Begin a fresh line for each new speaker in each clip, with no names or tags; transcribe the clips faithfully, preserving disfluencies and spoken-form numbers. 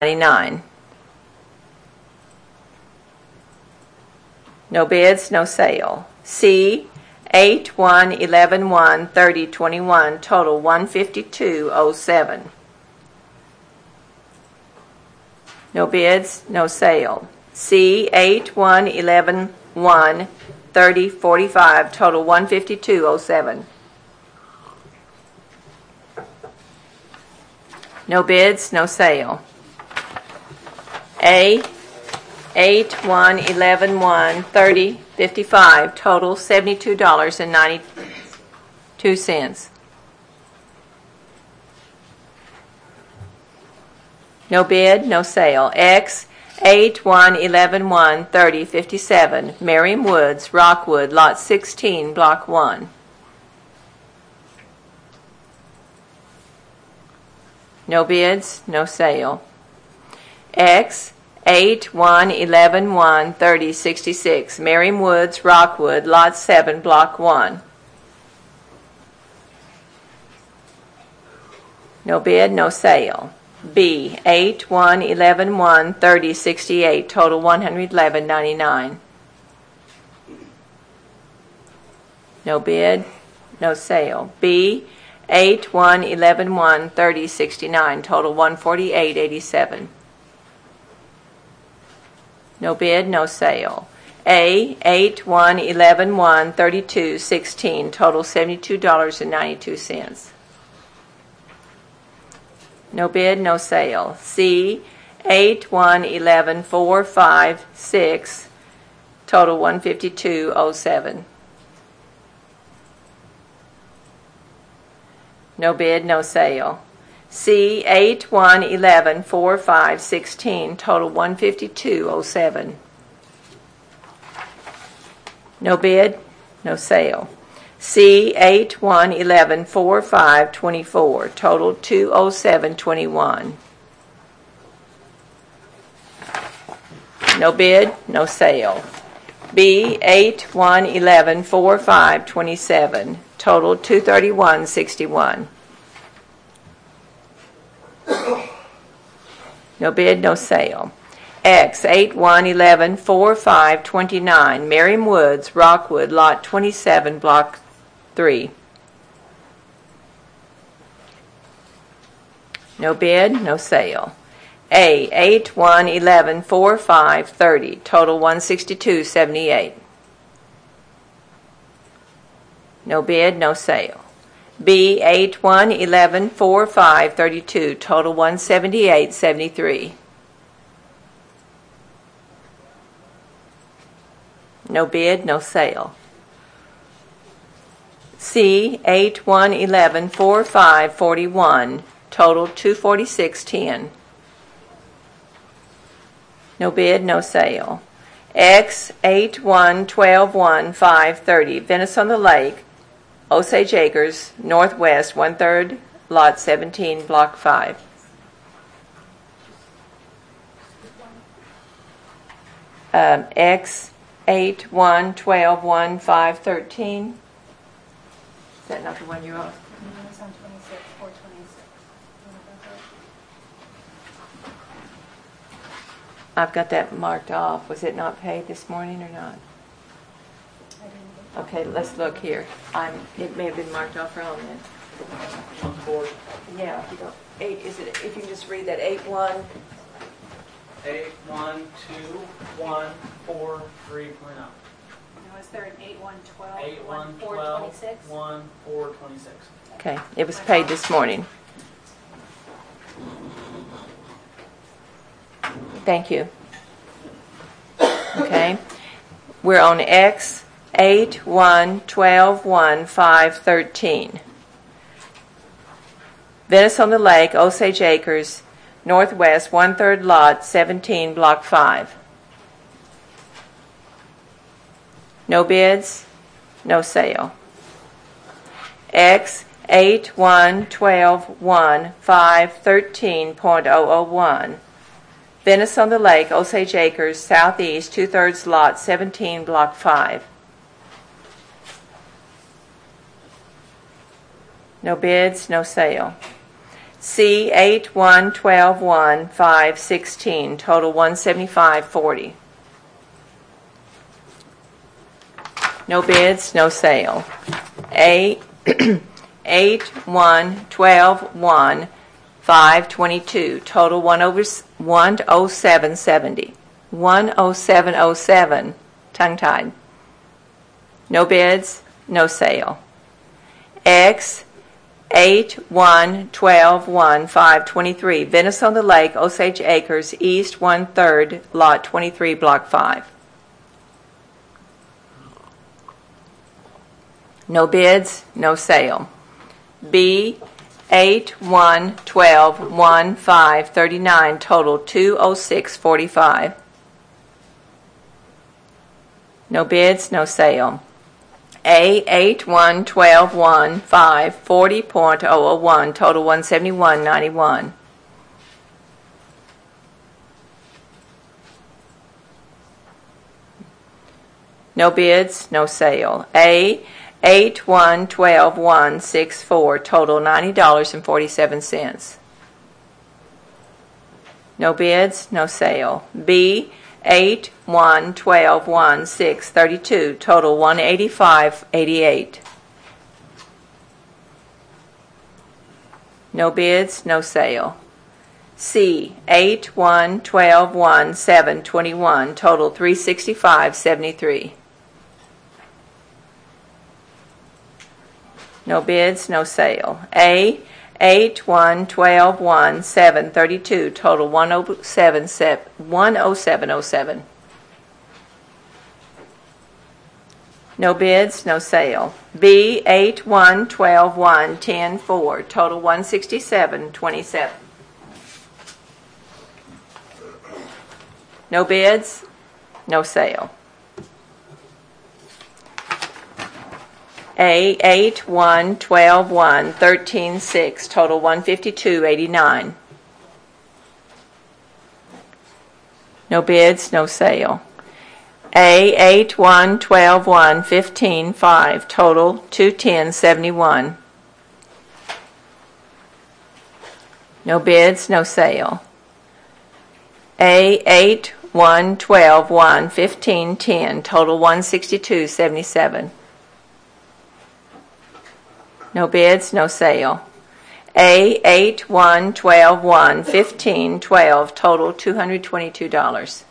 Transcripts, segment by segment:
ninety-nine. No bids, no sale. C, eight, one, eleven, one, thirty, twenty-one, total one fifty-two oh seven. No bids, no sale. C, eight, one, eleven, one, thirty, forty-five, total one fifty-two oh seven. No bids, no sale. A, eight, one, eleven, one, thirty, fifty-five, total seventy-two dollars and ninety-two cents. No bid, no sale. X, eight, one, eleven, one, thirty, fifty-seven, Merriam Woods, Rockwood, Lot sixteen, Block one. No bids, no sale. X, eight, one, eleven, one, thirty, sixty-six, Merriam Woods, Rockwood, Lot seven, Block one. No bid, no sale. B, eight, one, eleven, one, thirty, sixty-eight, total one hundred eleven ninety-nine. No bid, no sale. B, eight, one, eleven, one, thirty, sixty-nine, total one forty-eight eighty-seven. No bid, no sale. A, eight, one, eleven, one, thirty-two, sixteen, total seventy-two dollars and ninety-two cents. No bid, no sale. C, eight, one, eleven, four, five, six, total one fifty-two oh seven. No bid, no sale. C, eight, one, eleven, four, five, sixteen, total one fifty-two oh seven. No bid, no sale. C, eight, one, eleven, four, five, twenty-four, total two oh seven twenty-one. No bid, no sale. B, eight, one, eleven, four, five, twenty-seven, total two thirty-one sixty-one. No bid, no sale. X, eight, one, eleven, four, five, twenty-nine, Merriam Woods, Rockwood, Lot twenty-seven, Block three. No bid, no sale. A, eight, one, eleven, four, five, thirty, total one sixty-two seventy-eight. No bid, no sale. B, eight, one, eleven, four, five, thirty-two, total one seventy-eight seventy-three. No bid, no sale. C, eight, one, eleven, four, five, forty-one, total two forty-six ten. No bid, no sale. X, eight, one, twelve, one, five, thirty, Venice on the Lake, Osage Acres, Northwest, one-third, Lot seventeen, Block five. Um, X, eight, one, twelve, one, five, thirteen. Is that not the one you're on?
No, it's on twenty-six, four twenty-six.
I've got that marked off. Was it not paid this morning or not? Okay, let's look here. I'm, it may have been marked off wrong then. Four. Yeah, if you don't, eight, is it, if you just read that, eight, one.
Eight, one, two, one, four, three, point out.
Now, is there an eight, one, twelve,
Eight,
one,
one,
four,
twelve,
twenty-six?
one, four, twenty-six.
Okay, it was paid this morning. Thank you. Okay, we're on X, eight, one, twelve, one, five, thirteen. Venice on the Lake, Osage Acres, Northwest, one-third Lot, seventeen, Block five. No bids, no sale. X, eight, one, twelve, one, five, thirteen point oh oh one. Venice on the Lake, Osage Acres, Southeast, two-thirds Lot, seventeen, Block five. No bids, no sale. C eight one twelve one five sixteen, total one seventy-five forty. No bids, no sale. A eight one twelve one five twenty-two, total one oh seven seventy. one oh seven oh seven, tongue tied. No bids, no sale. X eight one twelve one five twenty-three, Venice on the Lake, Osage Acres, East one third, Lot twenty-three, Block five. No bids, no sale. B eight one twelve one five thirty-nine, total two oh six forty-five. No bids, no sale. A eight one twelve one five forty point oh oh one, total one seventy-one ninety-one. No bids, no sale. A eight one twelve one sixty-four, total ninety dollars and forty-seven cents. No bids, no sale. B eight one twelve one six thirty-two, total one eighty-five eighty-eight. No bids, no sale. C eight one twelve one seven twenty-one, total three sixty-five seventy-three. No bids, no sale. A eight one twelve one seven thirty-two, total one oh seven oh seven. No bids, no sale. B eight one twelve one ten four, total one sixty-seven twenty-seven. No bids, no sale. A eight one twelve one thirteen six, total one fifty-two eighty-nine. No bids, no sale. A eight one twelve one fifteen five, total two ten seventy-one. No bids, no sale. A eight one twelve one fifteen ten, total one sixty-two seventy-seven. No bids, no sale. A eight one twelve one fifteen twelve, total two hundred twenty-two dollars.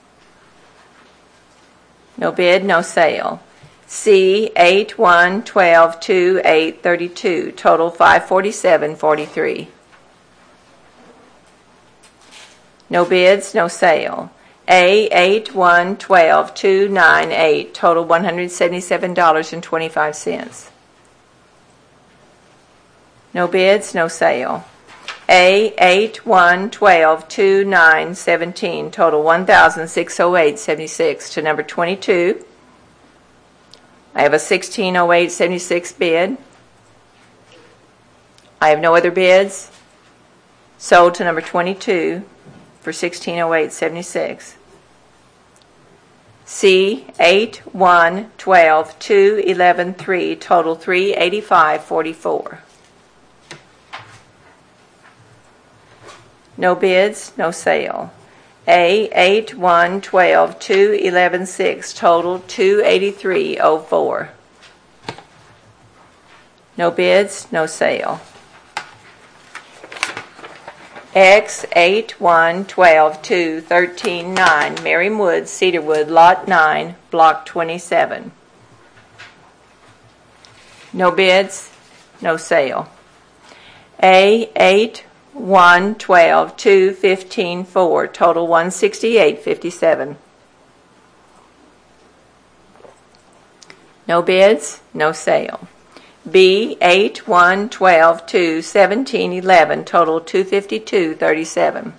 No bid, no sale. C eight one twelve two eight thirty-two, total five forty-seven forty-three. No bids, no sale. A eight one twelve two ninety-eight, total one hundred seventy-seven dollars and twenty-five cents. No bids, no sale. A eight one twelve two nine seventeen, total one thousand six hundred eight seventy-six to number twenty-two. I have a sixteen oh eight seventy-six bid. I have no other bids. Sold to number twenty-two for sixteen oh eight seventy-six. C eight one twelve two eleven three, total three eighty-five forty-four. No bids, no sale. A eight one twelve two eleven six, total two eighty-three oh four. No bids, no sale. X eight one twelve two thirteen nine, Merriam Woods, Cedarwood, Lot nine, Block twenty-seven. No bids, no sale. A eight one twelve two fifteen four, total one sixty-eight fifty-seven. No bids, no sale. B eight one twelve two seventeen eleven, total two fifty-two thirty-seven.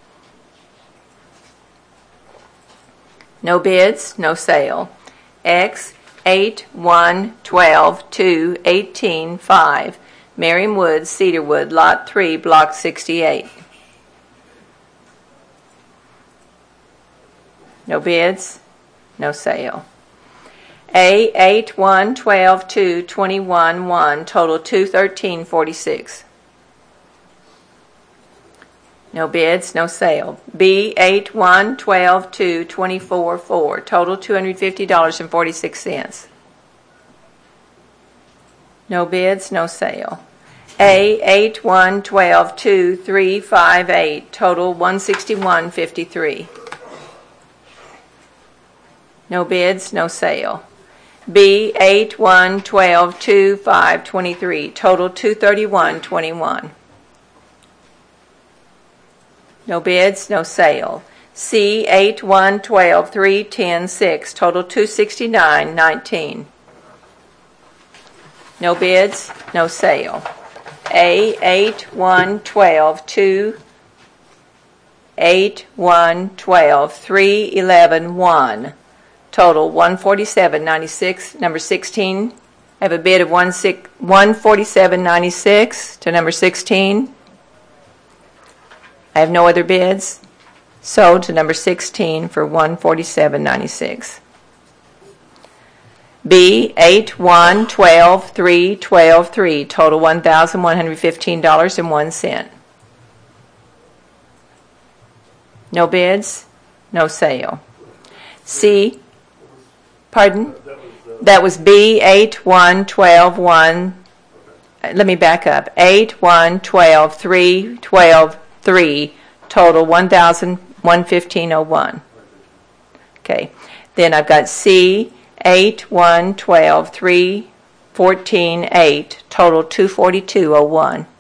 No bids, no sale. X eight one twelve two eighteen five, Merriam Woods, Cedarwood, Lot three, Block sixty-eight. No bids, no sale. A eight one twelve two twenty-one one, total two thirteen forty-six. No bids, no sale. B, eight one, twelve two, twenty-four four, total two hundred fifty dollars and forty-six cents. No bids, no sale. A, eight one, twelve two, three five eight, total one hundred sixty-one dollars and fifty-three cents. No bids, no sale. B, eight one, twelve two, five twenty-three, total two hundred thirty-one dollars and twenty-one cents. No bids, no sale. C, eight one, twelve three, ten six, total two hundred sixty-nine dollars and nineteen cents. No bids, no sale. A, eight one, twelve two, eight one, twelve three, eleven one, total one hundred forty-seven dollars and ninety-six cents. Number sixteen, I have a bid of one hundred forty-seven dollars and ninety-six cents to number sixteen. I have no other bids. Sold to number sixteen for one hundred forty-seven dollars and ninety-six cents. B, eight one, twelve three, twelve three, total one thousand one hundred fifteen dollars and one cent. No bids, no sale. C, pardon? That was B, eight one, twelve one, let me back up, eight one, twelve three, twelve three, total one thousand one hundred fifteen dollars and one cent. Okay, then I've got C, eight one, twelve three, fourteen eight, total two hundred forty-two dollars and one cent.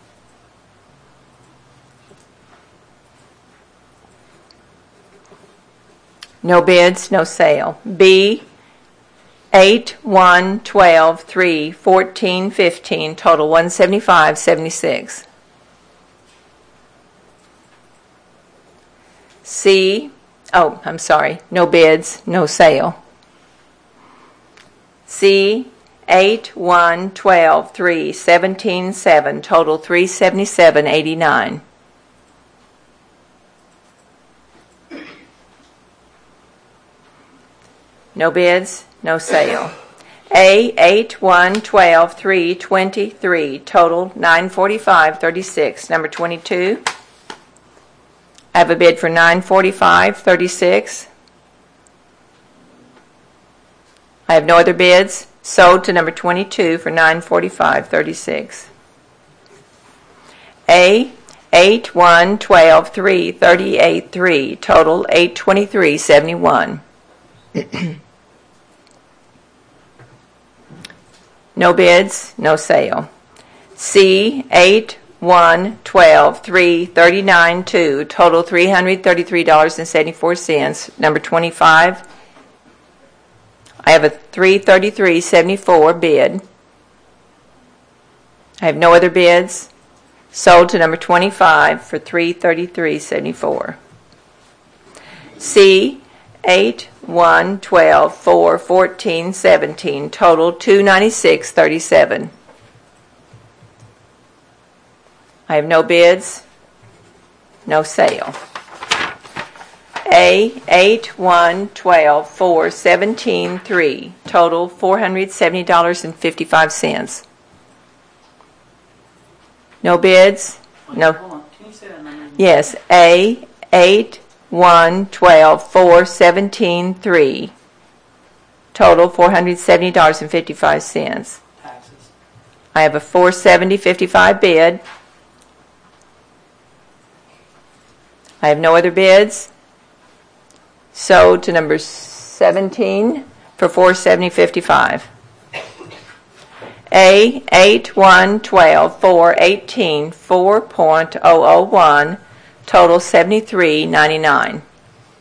No bids, no sale. B, eight one, twelve three, fourteen fifteen, total one hundred seventy-five dollars and seventy-six cents. C, oh, I'm sorry, no bids, no sale. C, eight one, twelve three, seventeen seven, total three hundred seventy-seven dollars and eighty-nine cents. No bids, no sale. A, eight one, twelve three, twenty-three, total nine hundred forty-five dollars and thirty-six cents. Number twenty-two, I have a bid for nine hundred forty-five dollars and thirty-six cents. I have no other bids. Sold to number twenty-two for nine hundred forty-five dollars and thirty-six cents. A, eight one, twelve three, thirty-eight three, total eight hundred twenty-three dollars and seventy-one cents. No bids, no sale. C, eight one, twelve three, thirty-nine two, total three hundred thirty-three dollars and seventy-four cents. Number twenty-five, I have a three hundred thirty-three dollars and seventy-four cents bid. I have no other bids. Sold to number twenty-five for three hundred thirty-three dollars and seventy-four cents. C, eight one, twelve four, fourteen seventeen, total two hundred ninety-six dollars and thirty-seven cents. I have no bids, no sale. A, eight one, twelve four, seventeen three, total four hundred seventy dollars and fifty-five cents. No bids, no.
Hold on, can you say that number?
Yes, A, eight one, twelve four, seventeen three, total four hundred seventy dollars and fifty-five cents.
Taxes.
I have a four hundred seventy dollars and fifty-five cents bid. I have no other bids. Sold to number seventeen for four hundred seventy dollars and fifty-five cents. A, eight one, twelve four, eighteen, four point zero zero one, total seventy-three dollars and ninety-nine cents.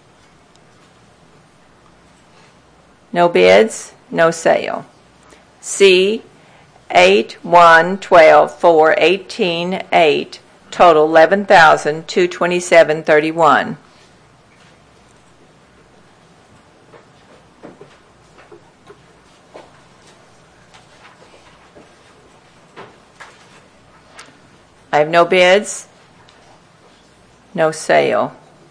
No bids, no sale. C, eight one, twelve four, eighteen eight, total eleven thousand two hundred twenty-seven dollars and thirty-one cents. I have no bids, no sale.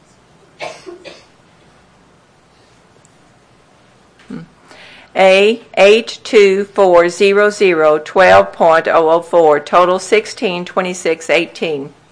A, eight two four zero zero, twelve point zero zero four, total sixteen twenty-six eighteen.